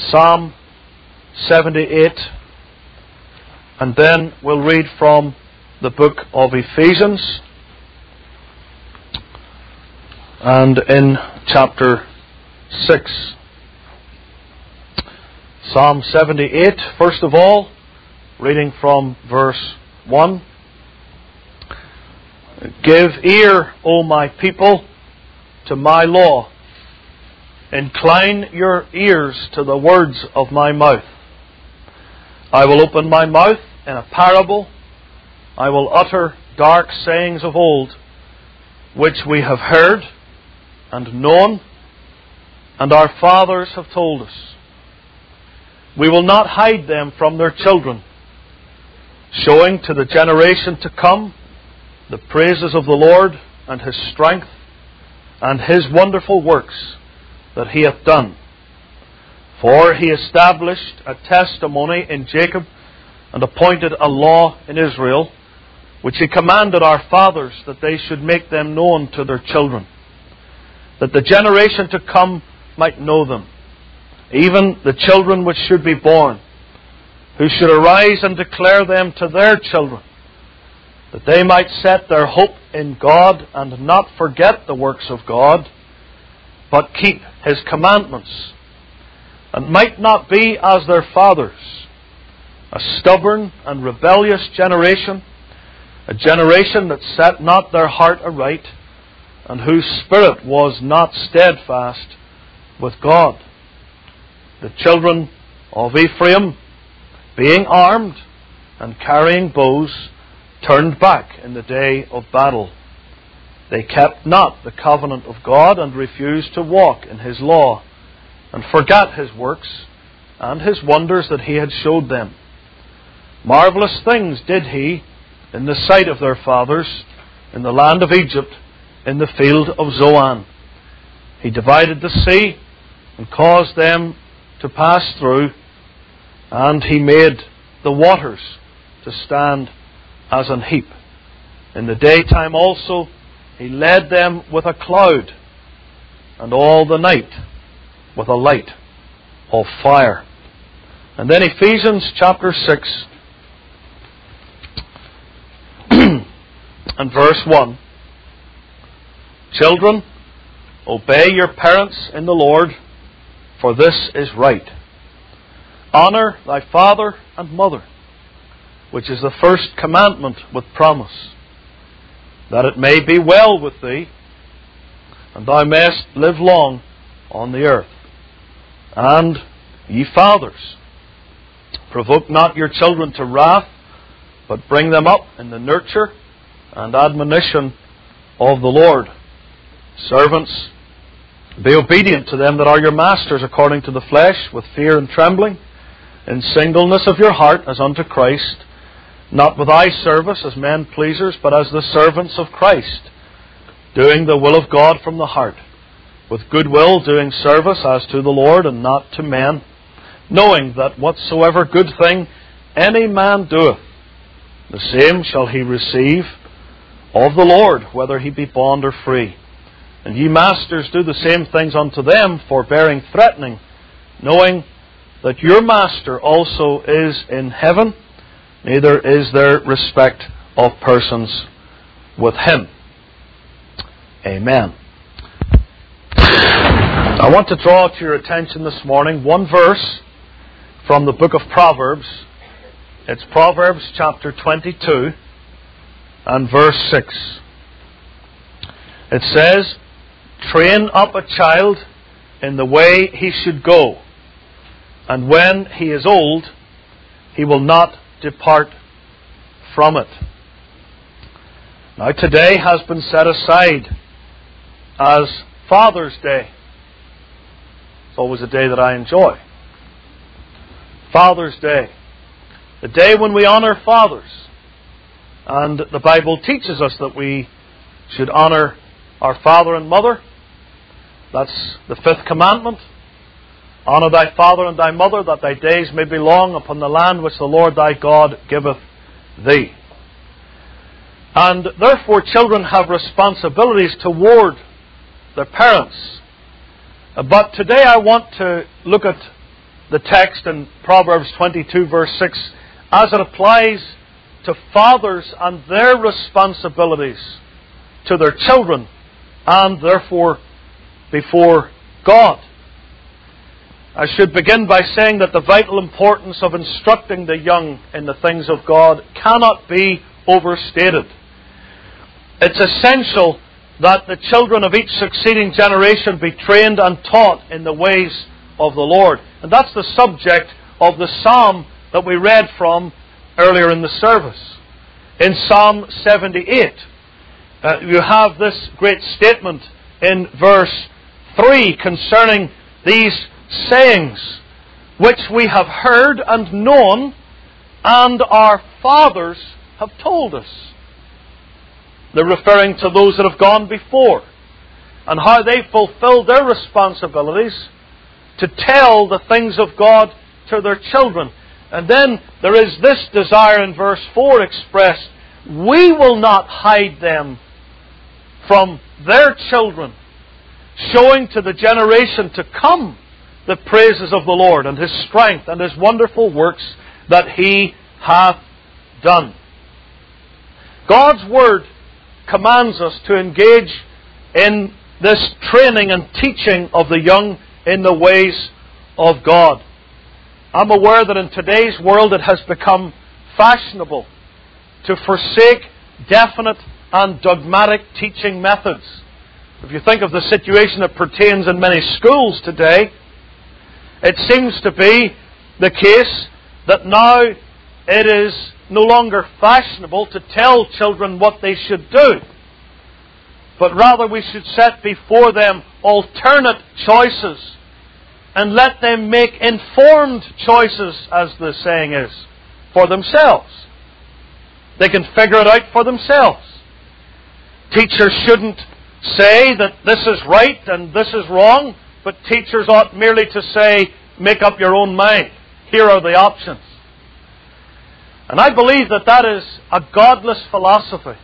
Psalm 78, and then we'll read from the book of Ephesians, and in chapter 6. Psalm 78, first of all, reading from verse 1. Give ear, O my people, to my law. Incline your ears to the words of my mouth. I will open my mouth in a parable. I will utter dark sayings of old, which we have heard and known, and our fathers have told us. We will not hide them from their children, showing to the generation to come the praises of the Lord and His strength and His wonderful works that He hath done. For He established a testimony in Jacob and appointed a law in Israel, which He commanded our fathers that they should make them known to their children, that the generation to come might know them, even the children which should be born, who should arise and declare them to their children, that they might set their hope in God and not forget the works of God, but keep His commandments, and might not be as their fathers, a stubborn and rebellious generation, a generation that set not their heart aright, and whose spirit was not steadfast with God. The children of Ephraim, being armed and carrying bows, turned back in the day of battle. They kept not the covenant of God, and refused to walk in His law, and forgot His works and His wonders that He had showed them. Marvelous things did He in the sight of their fathers, in the land of Egypt, in the field of Zoan. He divided the sea and caused them to pass through, and He made the waters to stand as an heap. In the daytime also He led them with a cloud, and all the night with a light of fire. And then Ephesians chapter 6 and verse 1. Children, obey your parents in the Lord, for this is right. Honor thy father and mother, which is the first commandment with promise, that it may be well with thee, and thou mayest live long on the earth. And ye fathers, provoke not your children to wrath, but bring them up in the nurture and admonition of the Lord. Servants, be obedient to them that are your masters according to the flesh, with fear and trembling, in singleness of your heart as unto Christ, not with eye service as men pleasers, but as the servants of Christ, doing the will of God from the heart, with good will doing service as to the Lord and not to men, knowing that whatsoever good thing any man doeth, the same shall he receive of the Lord, whether he be bond or free. And ye masters, do the same things unto them, forbearing threatening, knowing that your master also is in heaven, neither is there respect of persons with Him. Amen. I want to draw to your attention this morning one verse from the book of Proverbs. It's Proverbs chapter 22 and verse 6. It says, train up a child in the way he should go, and when he is old, he will not depart from it. Now, today has been set aside as Father's Day. It's always a day that I enjoy. Father's Day. The day when we honour fathers. And the Bible teaches us that we should honour our father and mother. That's the 5th commandment. Honour thy father and thy mother, that thy days may be long upon the land which the Lord thy God giveth thee. And therefore children have responsibilities toward their parents. But today I want to look at the text in Proverbs 22 verse 6 as it applies to fathers and their responsibilities to their children and therefore before God. I should begin by saying that the vital importance of instructing the young in the things of God cannot be overstated. It's essential that the children of each succeeding generation be trained and taught in the ways of the Lord. And that's the subject of the psalm that we read from earlier in the service. In Psalm 78, you have this great statement in verse 3 concerning these sayings, which we have heard and known, and our fathers have told us. They're referring to those that have gone before, and how they fulfilled their responsibilities to tell the things of God to their children. And then there is this desire in verse 4 expressed: we will not hide them from their children, showing to the generation to come the praises of the Lord and His strength and His wonderful works that He hath done. God's Word commands us to engage in this training and teaching of the young in the ways of God. I'm aware that in today's world it has become fashionable to forsake definite and dogmatic teaching methods. If you think of the situation that pertains in many schools today, it seems to be the case that now it is no longer fashionable to tell children what they should do, but rather we should set before them alternate choices and let them make informed choices, as the saying is, for themselves. They can figure it out for themselves. Teachers shouldn't say that this is right and this is wrong, but teachers ought merely to say, make up your own mind. Here are the options. And I believe that that is a godless philosophy.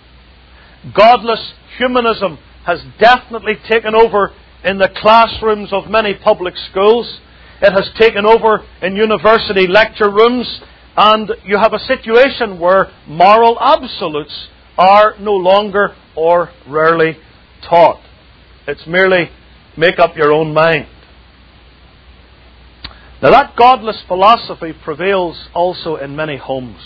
Godless humanism has definitely taken over in the classrooms of many public schools. It has taken over in university lecture rooms, and you have a situation where moral absolutes are no longer or rarely taught. It's merely make up your own mind. Now that godless philosophy prevails also in many homes.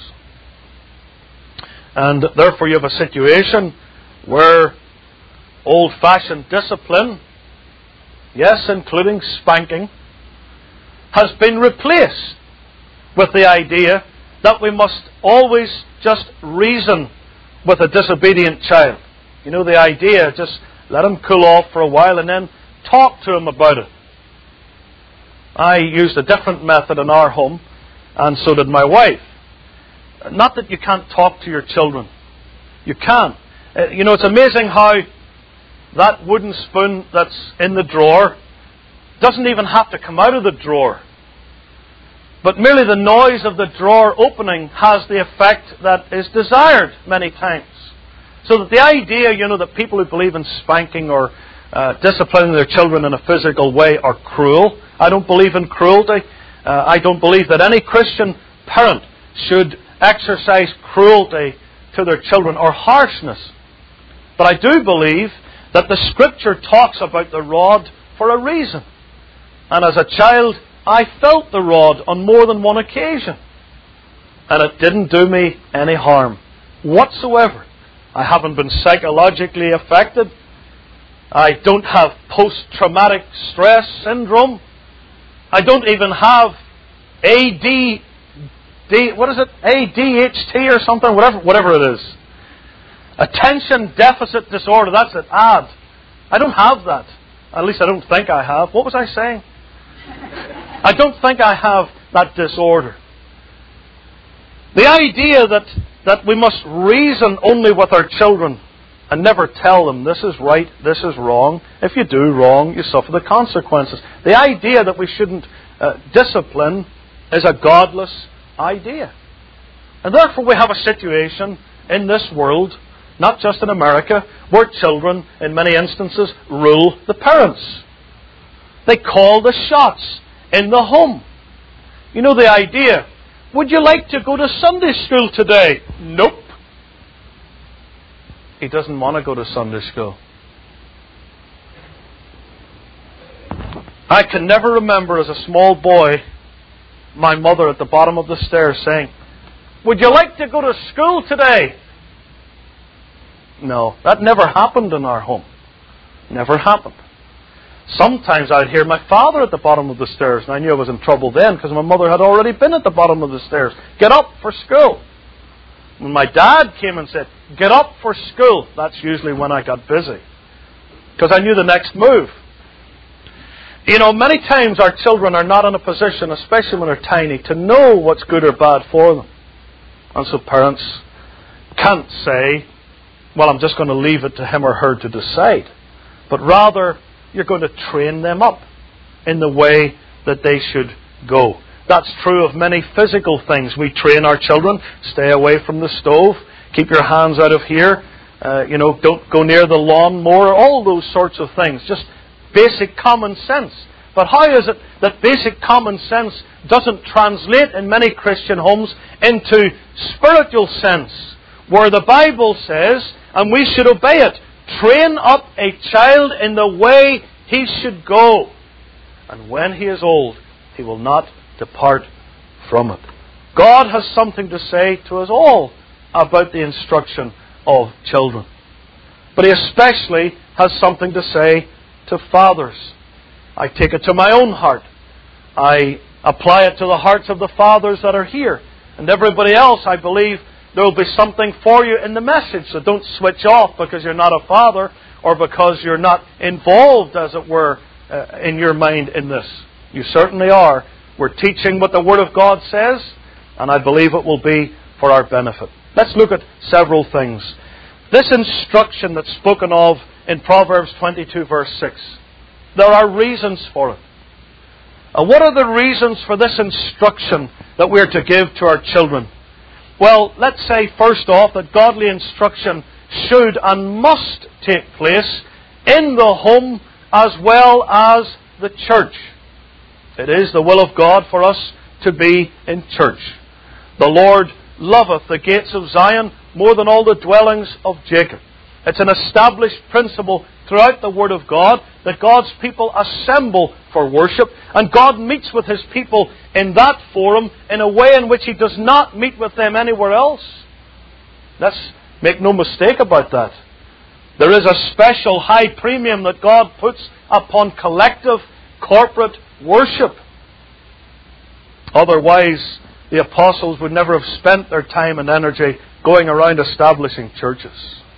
And therefore you have a situation where old-fashioned discipline, yes, including spanking, has been replaced with the idea that we must always just reason with a disobedient child. You know, the idea, just let him cool off for a while and then talk to him about it. I used a different method in our home, and so did my wife. Not that you can't talk to your children. You can. You know, it's amazing how that wooden spoon that's in the drawer doesn't even have to come out of the drawer. But merely the noise of the drawer opening has the effect that is desired many times. So that the idea, you know, that people who believe in spanking or disciplining their children in a physical way are cruel. I don't believe in cruelty. I don't believe that any Christian parent should exercise cruelty to their children or harshness. But I do believe that the Scripture talks about the rod for a reason. And as a child, I felt the rod on more than one occasion. And it didn't do me any harm whatsoever. I haven't been psychologically affected. I don't have post-traumatic stress syndrome. I don't even have ADHD or something, whatever it is. Attention deficit disorder, that's it, ADD. I don't have that. At least I don't think I have. What was I saying? I don't think I have that disorder. The idea that we must reason only with our children and never tell them this is right, this is wrong. If you do wrong, you suffer the consequences. The idea that we shouldn't discipline is a godless idea. And therefore we have a situation in this world, not just in America, where children, in many instances, rule the parents. They call the shots in the home. You know the idea. Would you like to go to Sunday school today? Nope. He doesn't want to go to Sunday school. I can never remember as a small boy my mother at the bottom of the stairs saying, "Would you like to go to school today?" No, that never happened in our home. Never happened. Sometimes I'd hear my father at the bottom of the stairs, and I knew I was in trouble then because my mother had already been at the bottom of the stairs. "Get up for school." When my dad came and said, "Get up for school," that's usually when I got busy, because I knew the next move. You know, many times our children are not in a position, especially when they're tiny, to know what's good or bad for them. And so parents can't say, "Well, I'm just going to leave it to him or her to decide." But rather, you're going to train them up in the way that they should go. That's true of many physical things. We train our children, stay away from the stove, keep your hands out of here, don't go near the lawnmower, all those sorts of things. Just basic common sense. But how is it that basic common sense doesn't translate in many Christian homes into spiritual sense, where the Bible says, and we should obey it, train up a child in the way he should go, and when he is old, he will not depart from it. God has something to say to us all about the instruction of children. But He especially has something to say to fathers. I take it to my own heart. I apply it to the hearts of the fathers that are here. And everybody else, I believe there will be something for you in the message. So don't switch off because you're not a father or because you're not involved, as it were, in your mind in this. You certainly are. We're teaching what the Word of God says, and I believe it will be for our benefit. Let's look at several things. This instruction that's spoken of in Proverbs 22 verse 6. There are reasons for it. And what are the reasons for this instruction that we're to give to our children? Well, let's say first off that godly instruction should and must take place in the home as well as the church. It is the will of God for us to be in church. The Lord loveth the gates of Zion more than all the dwellings of Jacob. It's an established principle throughout the Word of God that God's people assemble for worship, and God meets with His people in that forum in a way in which He does not meet with them anywhere else. Let's make no mistake about that. There is a special high premium that God puts upon collective, corporate worship. Otherwise, the apostles would never have spent their time and energy going around establishing churches.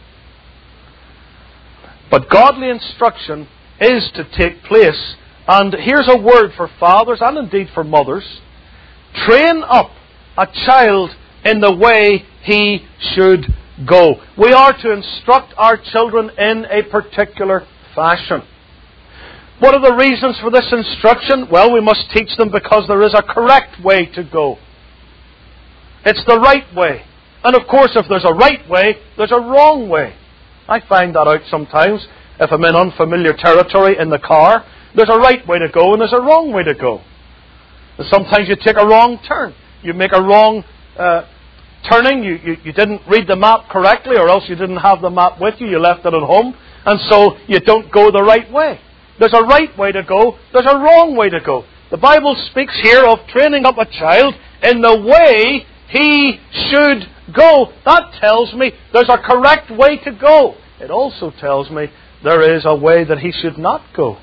But godly instruction is to take place. And here's a word for fathers and indeed for mothers. Train up a child in the way he should go. We are to instruct our children in a particular fashion. What are the reasons for this instruction? Well, we must teach them because there is a correct way to go. It's the right way. And of course, if there's a right way, there's a wrong way. I find that out sometimes if I'm in unfamiliar territory in the car. There's a right way to go and there's a wrong way to go. And sometimes you take a wrong turn. You make a wrong turning. You didn't read the map correctly, or else you didn't have the map with you. You left it at home. And so you don't go the right way. There's a right way to go. There's a wrong way to go. The Bible speaks here of training up a child in the way he should go. That tells me there's a correct way to go. It also tells me there is a way that he should not go.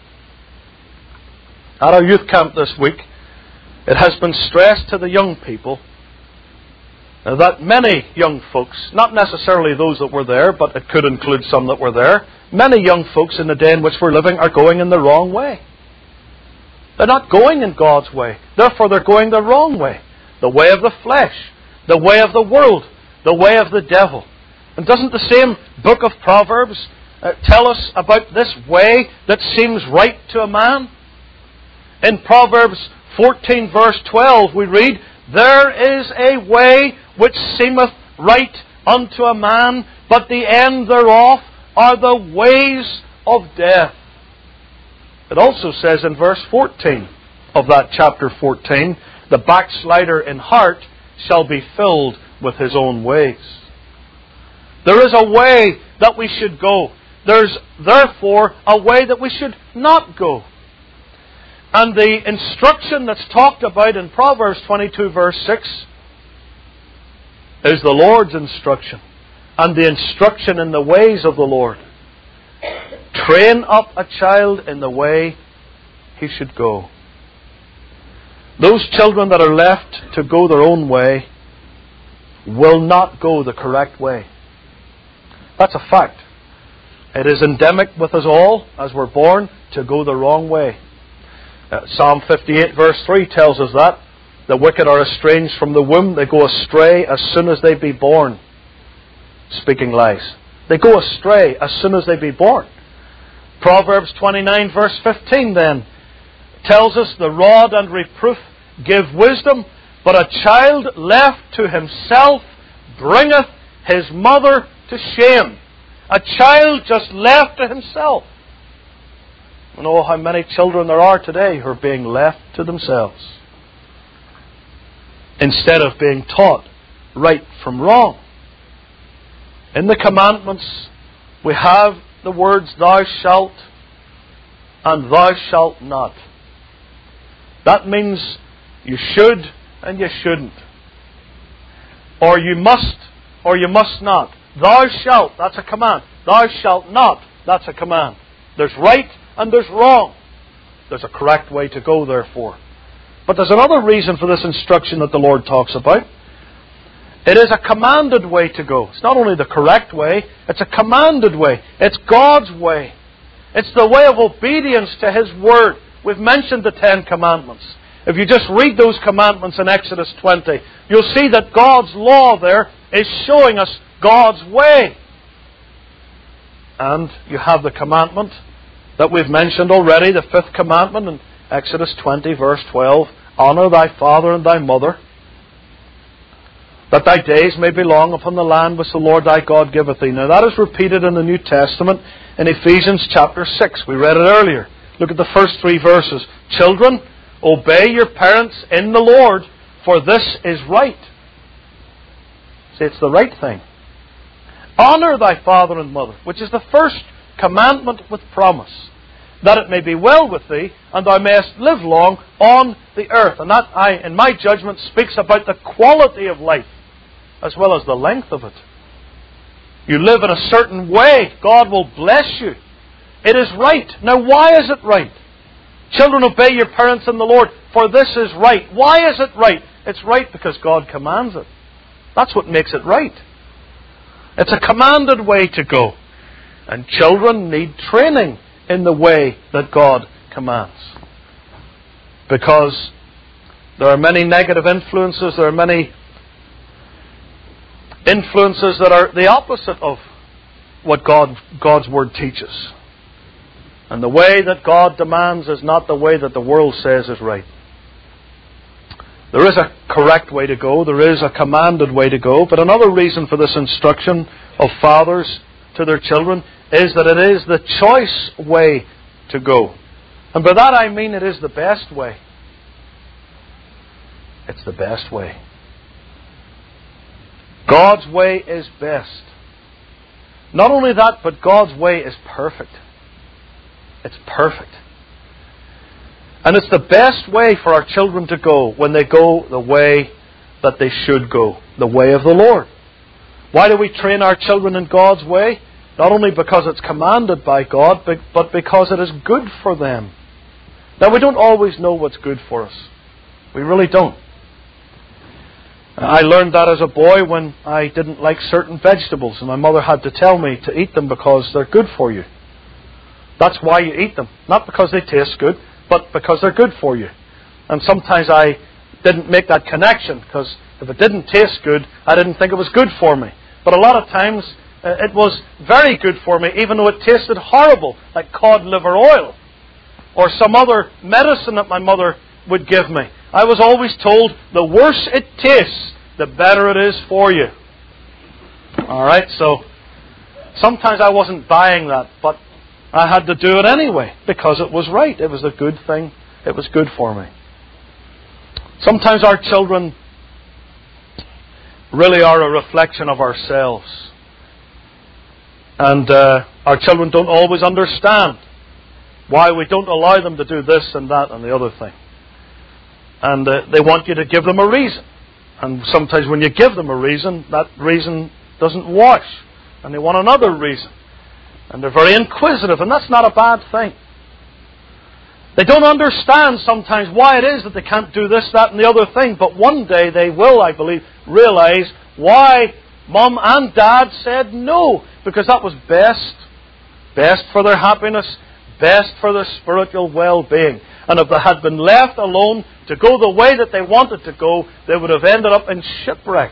At our youth camp this week, it has been stressed to the young people that many young folks, not necessarily those that were there, but it could include some that were there, many young folks in the day in which we're living are going in the wrong way. They're not going in God's way. Therefore, they're going the wrong way. The way of the flesh, the way of the world, the way of the devil. And doesn't the same book of Proverbs tell us about this way that seems right to a man? In Proverbs 14 verse 12 we read, "There is a way which seemeth right unto a man, but the end thereof are the ways of death." It also says in verse 14, of that chapter 14, the backslider in heart shall be filled with his own ways. There is a way that we should go. There's therefore a way that we should not go. And the instruction that's talked about in Proverbs 22 verse 6 is the Lord's instruction. And the instruction in the ways of the Lord. Train up a child in the way he should go. Those children that are left to go their own way will not go the correct way. That's a fact. It is endemic with us all, as we're born, to go the wrong way. Psalm 58 verse 3 tells us that. The wicked are estranged from the womb. They go astray as soon as they be born. Speaking lies. They go astray as soon as they be born. Proverbs 29 verse 15 then tells us, the rod and reproof give wisdom, but a child left to himself bringeth his mother to shame. A child just left to himself. You know how many children there are today who are being left to themselves, instead of being taught right from wrong. In the commandments we have the words thou shalt and thou shalt not. That means you should and you shouldn't. Or you must or you must not. Thou shalt, that's a command. Thou shalt not, that's a command. There's right and there's wrong. There's a correct way to go, therefore. But there's another reason for this instruction that the Lord talks about. It is a commanded way to go. It's not only the correct way, it's a commanded way. It's God's way. It's the way of obedience to His Word. We've mentioned the 10 Commandments. If you just read those commandments in Exodus 20, you'll see that God's law there is showing us God's way. And you have the commandment that we've mentioned already, the 5th commandment in Exodus 20 verse 12. Honour thy father and thy mother, that thy days may be long upon the land which the Lord thy God giveth thee. Now that is repeated in the New Testament in Ephesians chapter 6. We read it earlier. Look at the first 3 verses. Children, obey your parents in the Lord, for this is right. See, it's the right thing. Honour thy father and mother, which is the first commandment with promise, that it may be well with thee, and thou mayest live long on the earth. And that, in my judgment, speaks about the quality of life, as well as the length of it. You live in a certain way, God will bless you. It is right. Now, why is it right? Children, obey your parents in the Lord, for this is right. Why is it right? It's right because God commands it. That's what makes it right. It's a commanded way to go. And children need training in the way that God commands. Because there are many negative influences, there are many influences that are the opposite of what God's Word teaches. And the way that God demands is not the way that the world says is right. There is a correct way to go, there is a commanded way to go, but another reason for this instruction of fathers to their children is that it is the choice way to go. And by that I mean it is the best way. It's the best way. God's way is best. Not only that, but God's way is perfect. It's perfect. And it's the best way for our children to go when they go the way that they should go, the way of the Lord. Why do we train our children in God's way? Not only because it's commanded by God, but because it is good for them. Now, we don't always know what's good for us. We really don't. I learned that as a boy when I didn't like certain vegetables, and my mother had to tell me to eat them because they're good for you. That's why you eat them. Not because they taste good, but because they're good for you. And sometimes I didn't make that connection, because if it didn't taste good, I didn't think it was good for me. But a lot of times, it was very good for me, even though it tasted horrible, like cod liver oil, or some other medicine that my mother would give me. I was always told, the worse it tastes, the better it is for you. Alright, so sometimes I wasn't buying that, but I had to do it anyway, because it was right. It was a good thing. it was good for me. Sometimes our children really are a reflection of ourselves. And our children don't always understand why we don't allow them to do this and that and the other thing. And they want you to give them a reason. And sometimes when you give them a reason, that reason doesn't wash. And they want another reason. And they're very inquisitive, and that's not a bad thing. They don't understand sometimes why it is that they can't do this, that, and the other thing. But one day they will, I believe, realize why Mum and Dad said no. Because that was best. Best for their happiness. Best for their spiritual well-being. And if they had been left alone to go the way that they wanted to go, they would have ended up in shipwreck.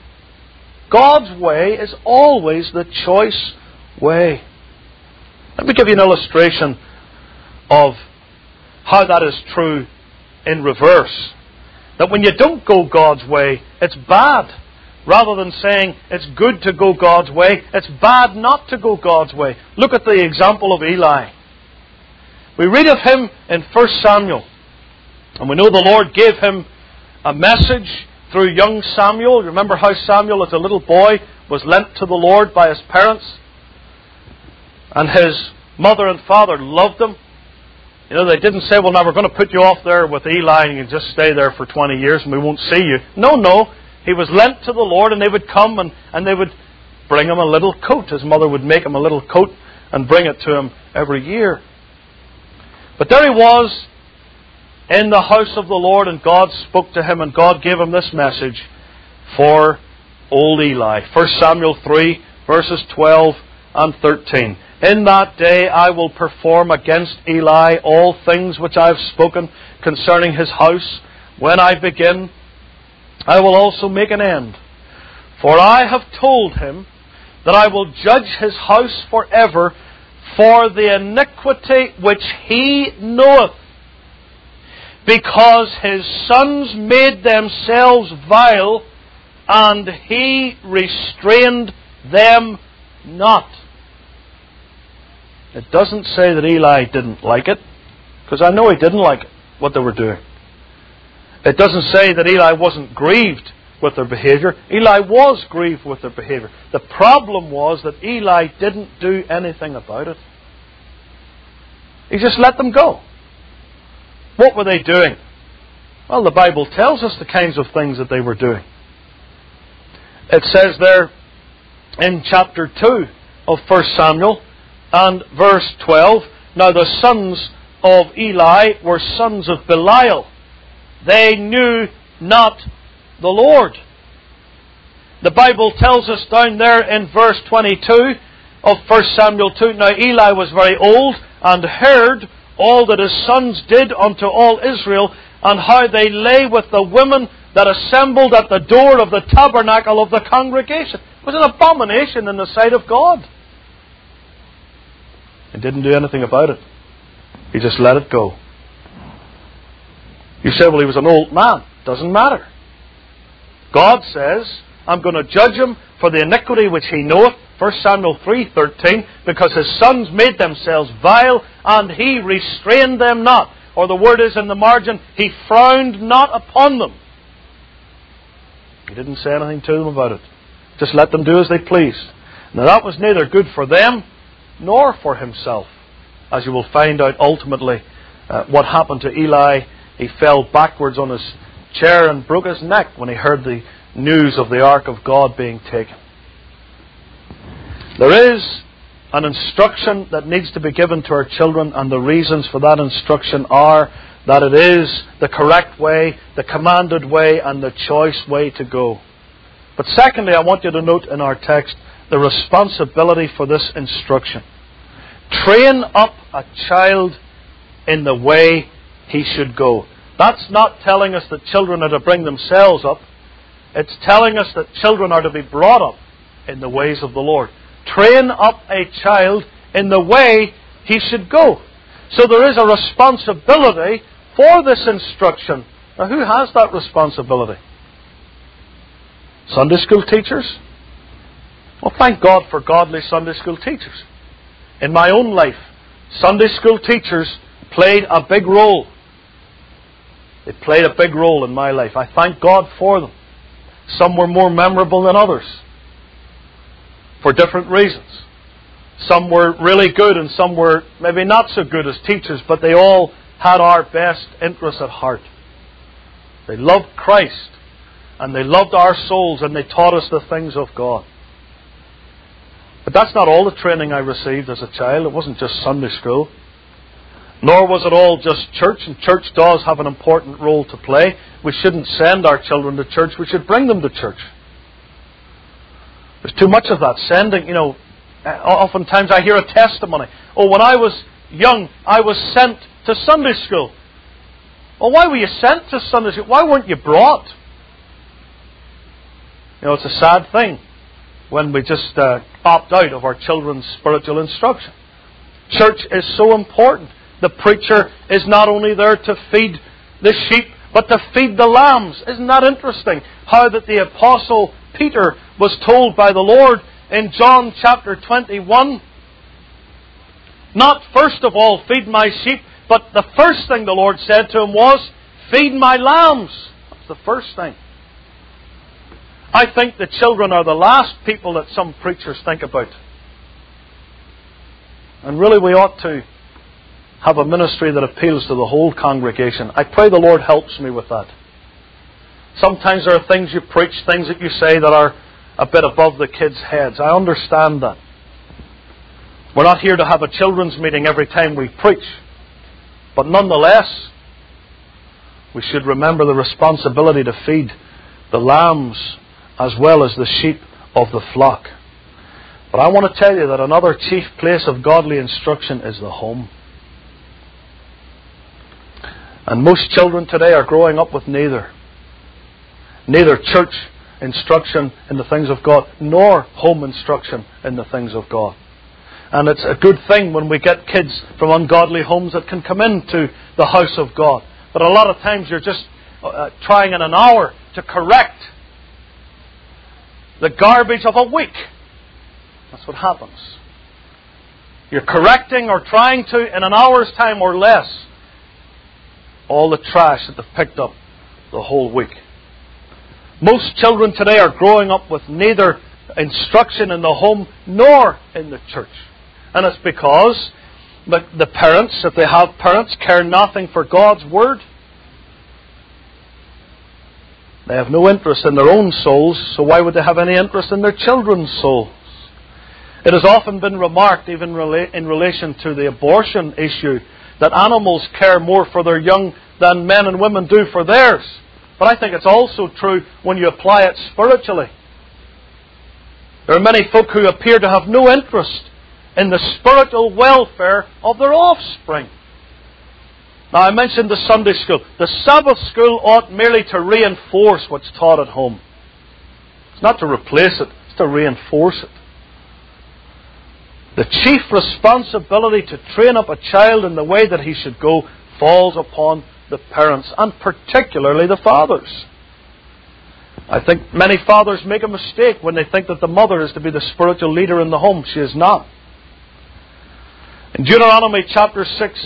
God's way is always the choice way. Let me give you an illustration of how that is true in reverse. That when you don't go God's way, it's bad. Rather than saying it's good to go God's way, it's bad not to go God's way. Look at the example of Eli. We read of him in 1 Samuel. And we know the Lord gave him a message through young Samuel. Remember how Samuel as a little boy was lent to the Lord by his parents? And his mother and father loved him. You know, they didn't say, well, now we're going to put you off there with Eli and you can just stay there for 20 years and we won't see you. No. He was lent to the Lord and they would come and they would bring him a little coat. His mother would make him a little coat and bring it to him every year. But there he was in the house of the Lord, and God spoke to him, and God gave him this message for old Eli. 1 Samuel 3, verses 12 and 13. In that day I will perform against Eli all things which I have spoken concerning his house. When I begin, I will also make an end. For I have told him that I will judge his house forever for the iniquity which he knoweth, because his sons made themselves vile, and he restrained them not. It doesn't say that Eli didn't like it, because I know he didn't like it, what they were doing. It doesn't say that Eli wasn't grieved with their behavior. Eli was grieved with their behavior. The problem was that Eli didn't do anything about it. He just let them go. What were they doing? Well, the Bible tells us the kinds of things that they were doing. It says there in chapter 2 of 1 Samuel and verse 12, now the sons of Eli were sons of Belial. They knew not the Lord. The Bible tells us down there in verse 22 of 1 Samuel 2, now Eli was very old and heard all that his sons did unto all Israel, and how they lay with the women that assembled at the door of the tabernacle of the congregation. It was an abomination in the sight of God. He didn't do anything about it. He just let it go. You say, well, he was an old man. Doesn't matter. God says, I'm going to judge him for the iniquity which he knoweth. 1 Samuel 3:13, because his sons made themselves vile, and he restrained them not. Or the word is in the margin, he frowned not upon them. He didn't say anything to them about it. Just let them do as they pleased. Now that was neither good for them, nor for himself. As you will find out ultimately what happened to Eli. He fell backwards on his chair and broke his neck when he heard the news of the ark of God being taken. There is an instruction that needs to be given to our children, and the reasons for that instruction are that it is the correct way, the commanded way, and the choice way to go. But secondly, I want you to note in our text the responsibility for this instruction. Train up a child in the way he should go. That's not telling us that children are to bring themselves up. It's telling us that children are to be brought up in the ways of the Lord. Train up a child in the way he should go. So there is a responsibility for this instruction. Now, who has that responsibility? Sunday school teachers? Well, thank God for godly Sunday school teachers. In my own life, Sunday school teachers played a big role They played a big role in my life. I thank God for them. Some were more memorable than others, for different reasons. Some were really good and some were maybe not so good as teachers, but they all had our best interests at heart. They loved Christ, and they loved our souls, and they taught us the things of God. But that's not all the training I received as a child. It wasn't just Sunday school. Nor was it all just church, and church does have an important role to play. We shouldn't send our children to church, we should bring them to church. There's too much of that. Sending, oftentimes I hear a testimony. Oh, when I was young, I was sent to Sunday school. Well, why were you sent to Sunday school? Why weren't you brought? It's a sad thing when we just opt out of our children's spiritual instruction. Church is so important. The preacher is not only there to feed the sheep, but to feed the lambs. Isn't that interesting? How that the Apostle Peter was told by the Lord in John chapter 21, not first of all feed my sheep, but the first thing the Lord said to him was, feed my lambs. That's the first thing. I think the children are the last people that some preachers think about. And really we ought to have a ministry that appeals to the whole congregation. I pray the Lord helps me with that. Sometimes there are things you preach, things that you say that are a bit above the kids' heads. I understand that. We're not here to have a children's meeting every time we preach. But nonetheless, we should remember the responsibility to feed the lambs as well as the sheep of the flock. But I want to tell you that another chief place of godly instruction is the home. And most children today are growing up with neither church instruction in the things of God, nor home instruction in the things of God. And it's a good thing when we get kids from ungodly homes that can come into the house of God. But a lot of times you're just trying in an hour to correct the garbage of a week. That's what happens. You're correcting or trying to, in an hour's time or less, all the trash that they've picked up the whole week. Most children today are growing up with neither instruction in the home nor in the church. And it's because the parents, if they have parents, care nothing for God's Word. They have no interest in their own souls, so why would they have any interest in their children's souls? It has often been remarked, even in relation to the abortion issue, that animals care more for their young than men and women do for theirs. But I think it's also true when you apply it spiritually. There are many folk who appear to have no interest in the spiritual welfare of their offspring. Now, I mentioned the Sunday school. The Sabbath school ought merely to reinforce what's taught at home. It's not to replace it, it's to reinforce it. The chief responsibility to train up a child in the way that he should go falls upon the parents, and particularly the fathers. I think many fathers make a mistake when they think that the mother is to be the spiritual leader in the home. She is not. In Deuteronomy chapter 6,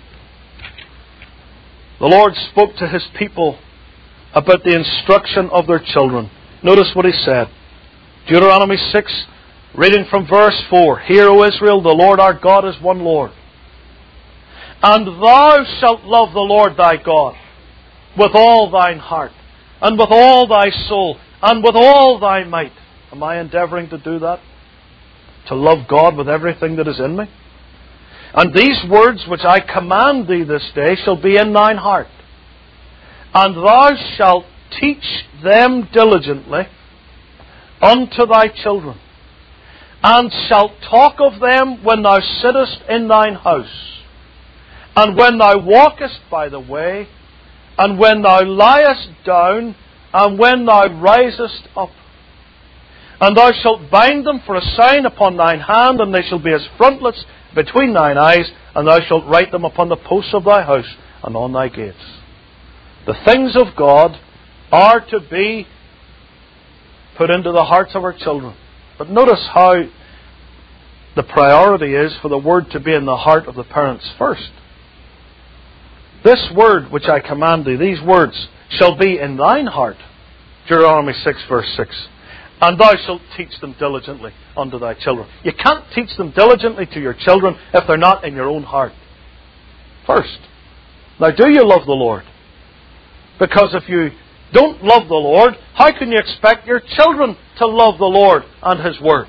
the Lord spoke to His people about the instruction of their children. Notice what He said. Deuteronomy 6, reading from verse 4. Hear, O Israel, the Lord our God is one Lord. And thou shalt love the Lord thy God with all thine heart, and with all thy soul, and with all thy might. Am I endeavouring to do that? To love God with everything that is in me? And these words which I command thee this day shall be in thine heart. And thou shalt teach them diligently unto thy children, and shalt talk of them when thou sittest in thine house, and when thou walkest by the way, and when thou liest down, and when thou risest up. And thou shalt bind them for a sign upon thine hand, and they shall be as frontlets between thine eyes, and thou shalt write them upon the posts of thy house and on thy gates. The things of God are to be put into the hearts of our children. But notice how the priority is for the Word to be in the heart of the parents first. This word which I command thee, these words, shall be in thine heart. Deuteronomy 6 verse 6. And thou shalt teach them diligently unto thy children. You can't teach them diligently to your children if they're not in your own heart. First. Now, do you love the Lord? Because if you don't love the Lord, how can you expect your children to love the Lord and His Word?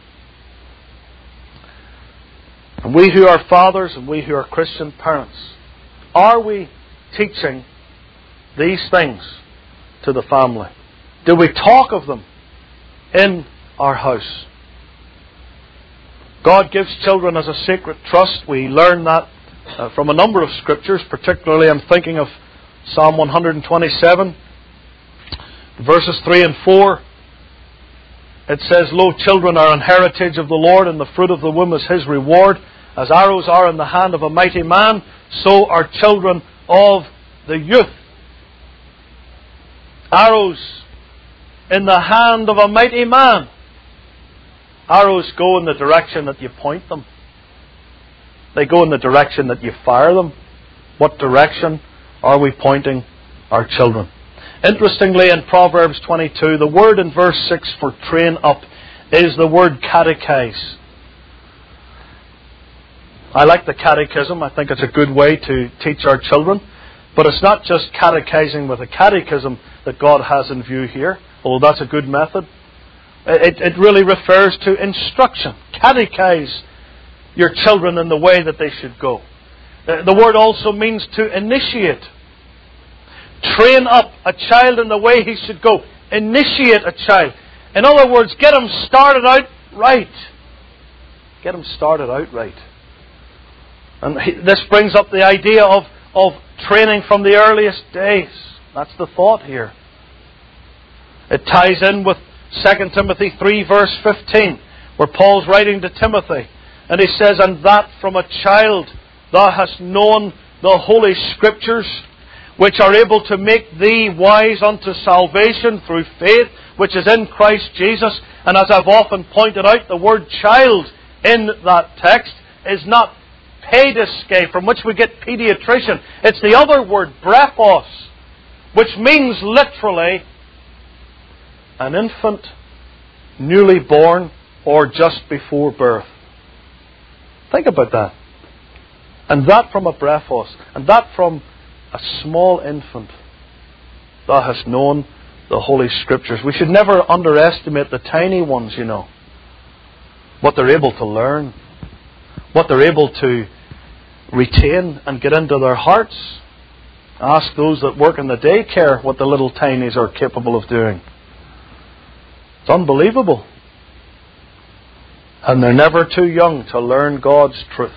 And we who are fathers and we who are Christian parents, are we teaching these things to the family? Do we talk of them in our house? God gives children as a sacred trust. We learn that from a number of scriptures. Particularly I'm thinking of Psalm 127, verses 3 and 4. It says, Lo, children are an heritage of the Lord, and the fruit of the womb is His reward. As arrows are in the hand of a mighty man, so are children of the youth. Arrows in the hand of a mighty man. Arrows go in the direction that you point them. They go in the direction that you fire them. What direction are we pointing our children? Interestingly, in Proverbs 22, the word in verse 6 for train up is the word catechize. I like the catechism. I think it's a good way to teach our children. But it's not just catechizing with a catechism that God has in view here, although that's a good method. It really refers to instruction. Catechize your children in the way that they should go. The word also means to initiate. Train up a child in the way he should go. Initiate a child. In other words, get him started out right. Get him started out right. And this brings up the idea of training from the earliest days. That's the thought here. It ties in with 2 Timothy 3 verse 15, where Paul's writing to Timothy. And he says, And that from a child thou hast known the Holy Scriptures, which are able to make thee wise unto salvation through faith, which is in Christ Jesus. And as I've often pointed out, the word child in that text is not paidiske, from which we get pediatrician. It's the other word, brephos, which means literally an infant, newly born, or just before birth. Think about that. And that from a brephos, and that from a small infant. Thou hast known the Holy Scriptures. We should never underestimate the tiny ones, you know. What they're able to learn. What they're able to retain and get into their hearts. Ask those that work in the daycare what the little tinies are capable of doing. It's unbelievable. And they're never too young to learn God's truth.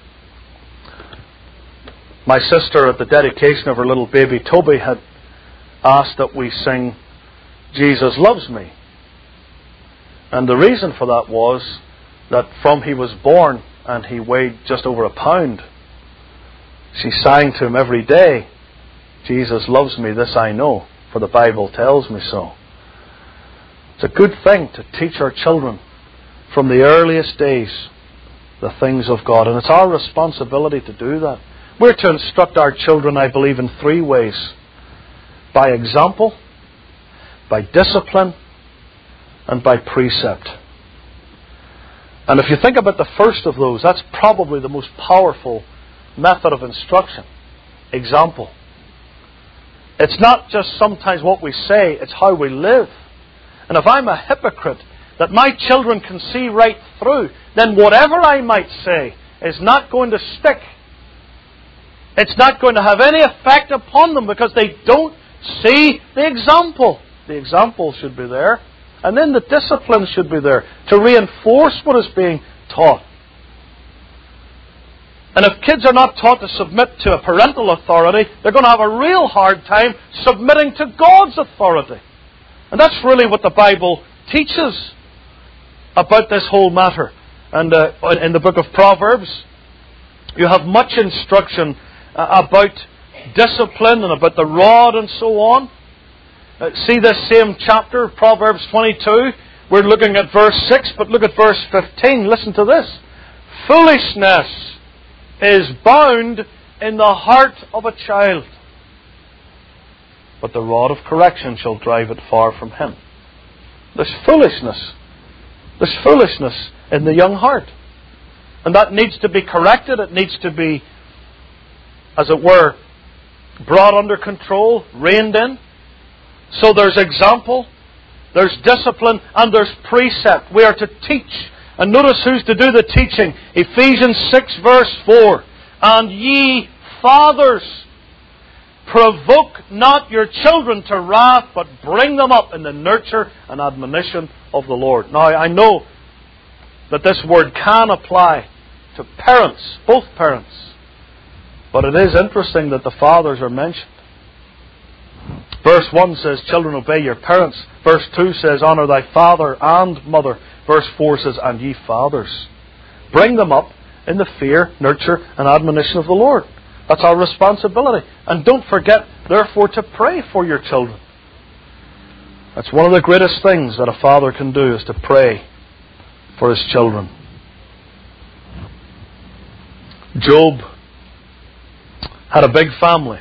My sister, at the dedication of her little baby Toby, had asked that we sing Jesus Loves Me. And the reason for that was that from he was born and he weighed just over a pound, she sang to him every day, Jesus loves me, this I know, for the Bible tells me so. It's a good thing to teach our children from the earliest days the things of God. And it's our responsibility to do that. We're to instruct our children, I believe, in three ways. By example, by discipline, and by precept. And if you think about the first of those, that's probably the most powerful method of instruction. Example. It's not just sometimes what we say, it's how we live. And if I'm a hypocrite that my children can see right through, then whatever I might say is not going to stick. It's not going to have any effect upon them because they don't see the example. The example should be there. And then the discipline should be there to reinforce what is being taught. And if kids are not taught to submit to a parental authority, they're going to have a real hard time submitting to God's authority. And that's really what the Bible teaches about this whole matter. And in the book of Proverbs, you have much instruction about discipline and about the rod and so on. See this same chapter, Proverbs 22. We're looking at verse 6, but look at verse 15. Listen to this. Foolishness is bound in the heart of a child, but the rod of correction shall drive it far from him. There's foolishness. There's foolishness in the young heart. And that needs to be corrected. It needs to be, as it were, brought under control, reined in. So there's example, there's discipline, and there's precept. We are to teach. And notice who's to do the teaching. Ephesians 6 verse 4. And ye fathers, provoke not your children to wrath, but bring them up in the nurture and admonition of the Lord. Now, I know that this word can apply to parents, both parents. But it is interesting that the fathers are mentioned. Verse 1 says, children, obey your parents. Verse 2 says, honor thy father and mother. Verse 4 says, and ye fathers, bring them up in the fear, nurture, and admonition of the Lord. That's our responsibility. And don't forget, therefore, to pray for your children. That's one of the greatest things that a father can do, is to pray for his children. Job had a big family,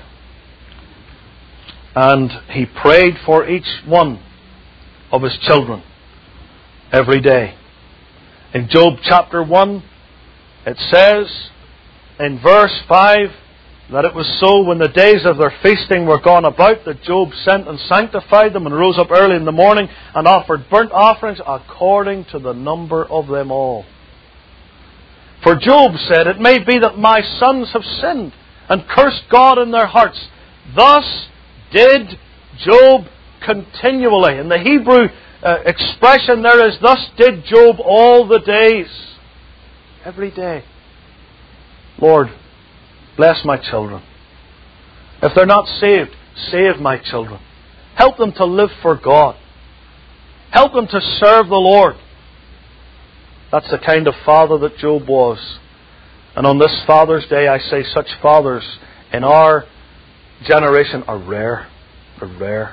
and he prayed for each one of his children every day. In Job chapter 1, it says in verse 5 that it was so when the days of their feasting were gone about, that Job sent and sanctified them, and rose up early in the morning and offered burnt offerings according to the number of them all. For Job said, it may be that my sons have sinned and cursed God in their hearts. Thus did Job continually. And the Hebrew expression there is, thus did Job all the days. Every day. Lord, bless my children. If they're not saved, save my children. Help them to live for God. Help them to serve the Lord. That's the kind of father that Job was. And on this Father's Day, I say such fathers in our generation are rare. Are rare.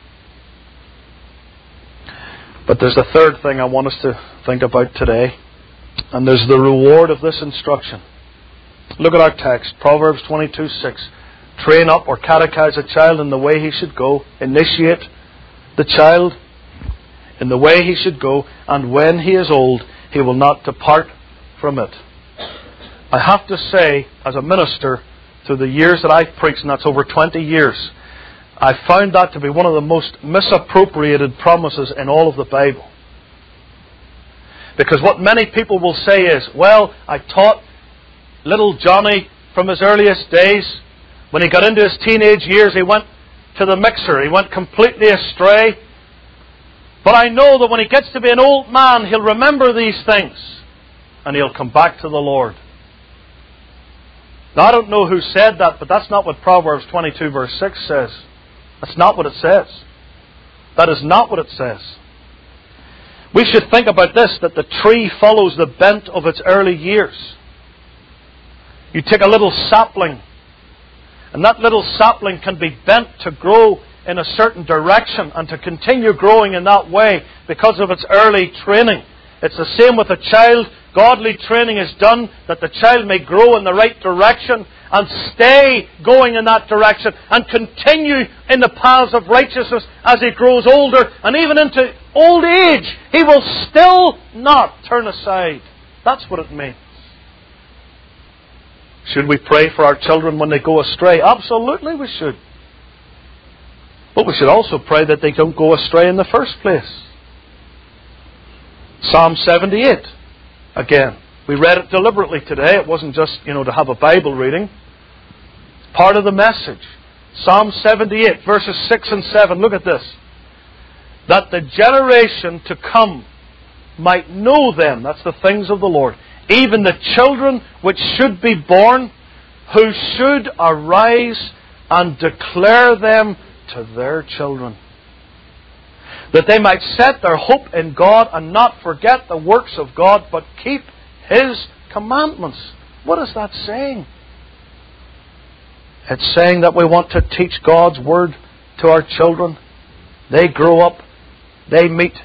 But there's a third thing I want us to think about today. And there's the reward of this instruction. Look at our text, Proverbs 22:6. Train up or catechize a child in the way he should go. Initiate the child in the way he should go. And when he is old, he will not depart from it. I have to say, as a minister, through the years that I've preached, and that's over 20 years, I found that to be one of the most misappropriated promises in all of the Bible. Because what many people will say is, well, I taught little Johnny from his earliest days. When he got into his teenage years, he went to the mixer. He went completely astray. But I know that when he gets to be an old man, he'll remember these things. And he'll come back to the Lord. Now, I don't know who said that, but that's not what Proverbs 22 verse 6 says. That's not what it says. That is not what it says. We should think about this, that the tree follows the bent of its early years. You take a little sapling, and that little sapling can be bent to grow in a certain direction and to continue growing in that way because of its early training. It's the same with a child. Godly training is done that the child may grow in the right direction and stay going in that direction and continue in the paths of righteousness as he grows older, and even into old age he will still not turn aside. That's what it means. Should we pray for our children when they go astray? Absolutely we should. But we should also pray that they don't go astray in the first place. Psalm 78. Again, we read it deliberately today. It wasn't just, to have a Bible reading. Part of the message. Psalm 78, verses 6 and 7. Look at this. That the generation to come might know them. That's the things of the Lord. Even the children which should be born, who should arise and declare them to their children. That they might set their hope in God and not forget the works of God, but keep His commandments. What is that saying? It's saying that we want to teach God's Word to our children. They grow up, they meet,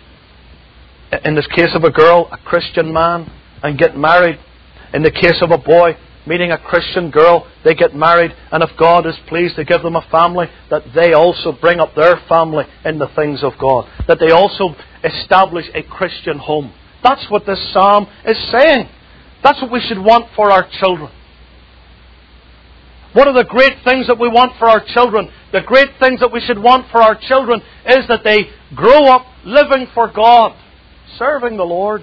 in this case of a girl, a Christian man, and get married. In the case of a boy, meeting a Christian girl, they get married, and if God is pleased to give them a family, that they also bring up their family in the things of God. That they also establish a Christian home. That's what this psalm is saying. That's what we should want for our children. One of the great things that we want for our children, the great things that we should want for our children, is that they grow up living for God, serving the Lord.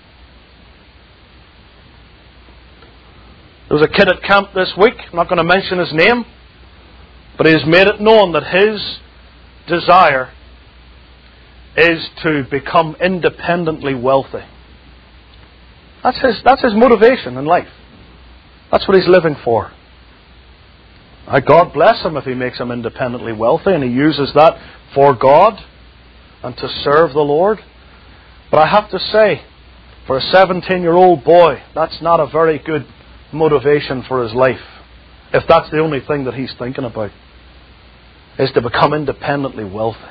There was a kid at camp this week, I'm not going to mention his name, but he has made it known that his desire is to become independently wealthy. That's his motivation in life. That's what he's living for. God bless him if he makes him independently wealthy and he uses that for God and to serve the Lord. But I have to say, for a 17-year-old boy, that's not a very good motivation for his life. If that's the only thing that he's thinking about, is to become independently wealthy.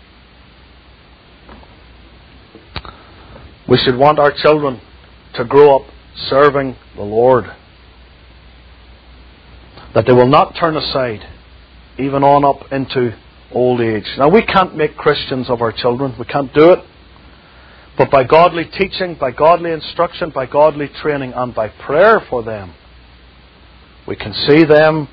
We should want our children to grow up serving the Lord. That they will not turn aside, even on up into old age. Now, we can't make Christians of our children. We can't do it. But by godly teaching, by godly instruction, by godly training, and by prayer for them, we can see them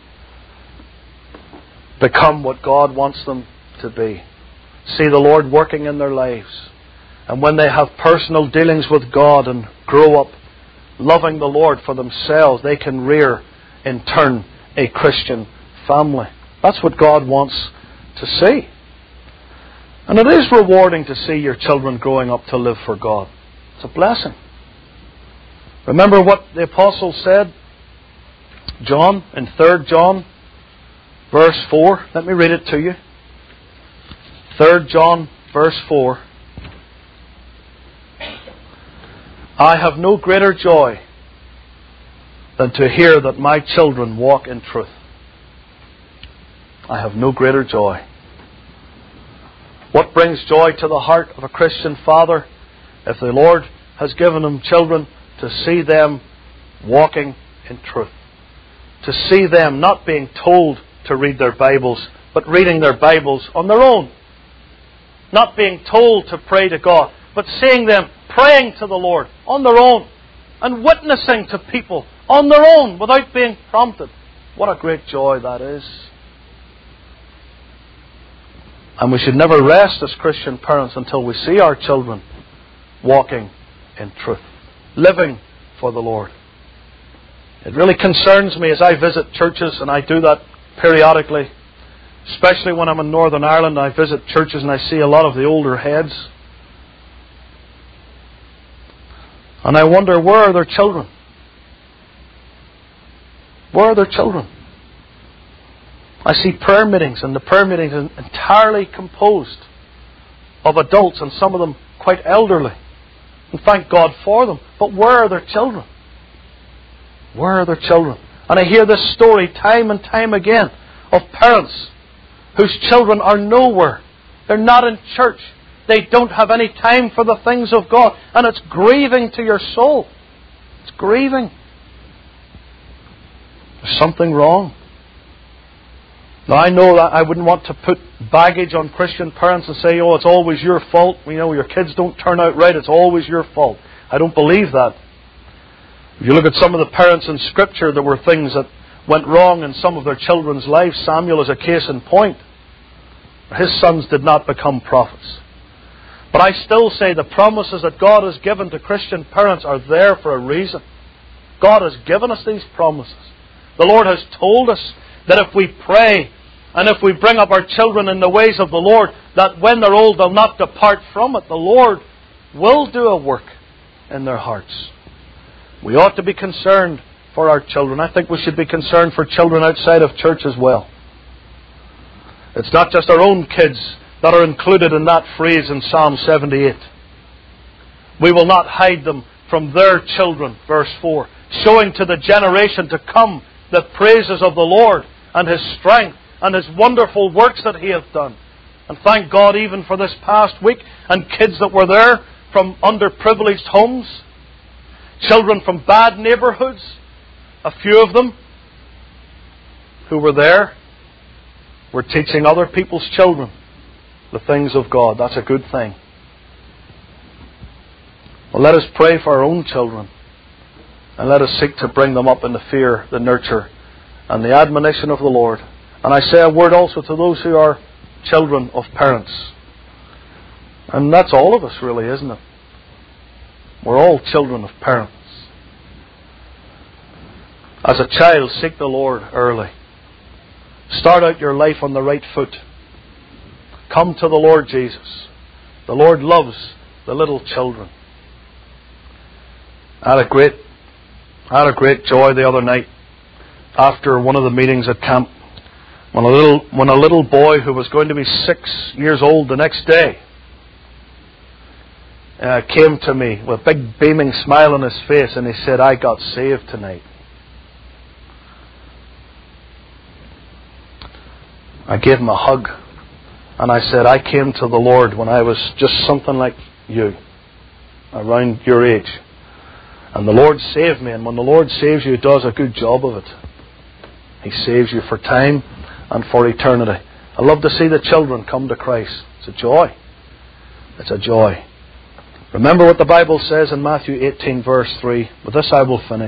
become what God wants them to be. See the Lord working in their lives. And when they have personal dealings with God and grow up loving the Lord for themselves, they can rear, in turn, a Christian family. That's what God wants to see. And it is rewarding to see your children growing up to live for God. It's a blessing. Remember what the Apostle said, John, in 3 John, verse 4. Let me read it to you. 3 John, verse 4. I have no greater joy than to hear that my children walk in truth. I have no greater joy. What brings joy to the heart of a Christian father? If the Lord has given him children, to see them walking in truth. To see them not being told to read their Bibles, but reading their Bibles on their own. Not being told to pray to God, but seeing them praying to the Lord on their own. And witnessing to people on their own without being prompted. What a great joy that is. And we should never rest as Christian parents until we see our children walking in truth, living for the Lord. It really concerns me as I visit churches, and I do that periodically, especially when I'm in Northern Ireland. I visit churches and I see a lot of the older heads. And I wonder, where are their children? Where are their children? I see prayer meetings, and the prayer meetings are entirely composed of adults, and some of them quite elderly. And thank God for them. But where are their children? Where are their children? And I hear this story time and time again of parents whose children are nowhere. They're not in church. They don't have any time for the things of God. And it's grieving to your soul. It's grieving. There's something wrong. Now, I know that I wouldn't want to put baggage on Christian parents and say, oh, it's always your fault. You know, your kids don't turn out right. It's always your fault. I don't believe that. If you look at some of the parents in Scripture, there were things that went wrong in some of their children's lives. Samuel is a case in point. His sons did not become prophets. But I still say the promises that God has given to Christian parents are there for a reason. God has given us these promises. The Lord has told us that if we pray and if we bring up our children in the ways of the Lord, that when they're old they'll not depart from it. The Lord will do a work in their hearts. We ought to be concerned for our children. I think we should be concerned for children outside of church as well. It's not just our own kids that are included in that phrase in Psalm 78. We will not hide them from their children, verse 4, showing to the generation to come the praises of the Lord and His strength and His wonderful works that He hath done. And thank God even for this past week, and kids that were there from underprivileged homes, children from bad neighbourhoods, a few of them who were there were teaching other people's children the things of God. That's a good thing. Well, let us pray for our own children, and let us seek to bring them up in the fear, the nurture, and the admonition of the Lord. And I say a word also to those who are children of parents. And that's all of us, really, isn't it? We're all children of parents. As a child, seek the Lord early. Start out your life on the right foot. Come to the Lord Jesus. The Lord loves the little children. I had a great joy the other night after one of the meetings at camp when a little boy who was going to be 6 years old the next day came to me with a big beaming smile on his face, and he said, "I got saved tonight." I gave him a hug, and I said, "I came to the Lord when I was just something like you, around your age. And the Lord saved me, and when the Lord saves you, He does a good job of it. He saves you for time and for eternity." I love to see the children come to Christ. It's a joy. It's a joy. Remember what the Bible says in Matthew 18 verse 3. With this I will finish.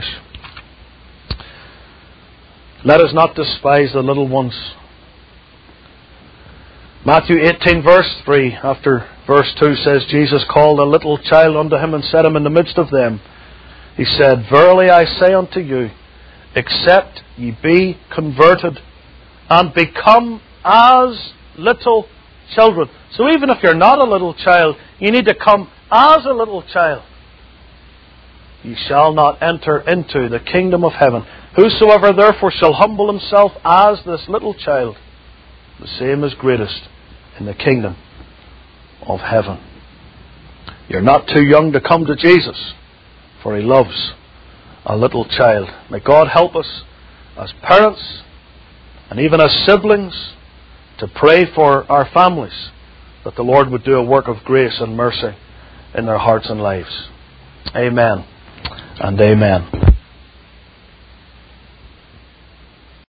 Let us not despise the little ones. Matthew 18 verse 3, after verse 2 says, Jesus called a little child unto Him and set him in the midst of them. He said, Verily I say unto you, except ye be converted and become as little children. So even if you're not a little child, you need to come as a little child. Ye shall not enter into the kingdom of heaven. Whosoever therefore shall humble himself as this little child, the same is greatest in the kingdom of heaven. You're not too young to come to Jesus, for He loves a little child. May God help us as parents and even as siblings to pray for our families, that the Lord would do a work of grace and mercy in their hearts and lives. Amen and amen.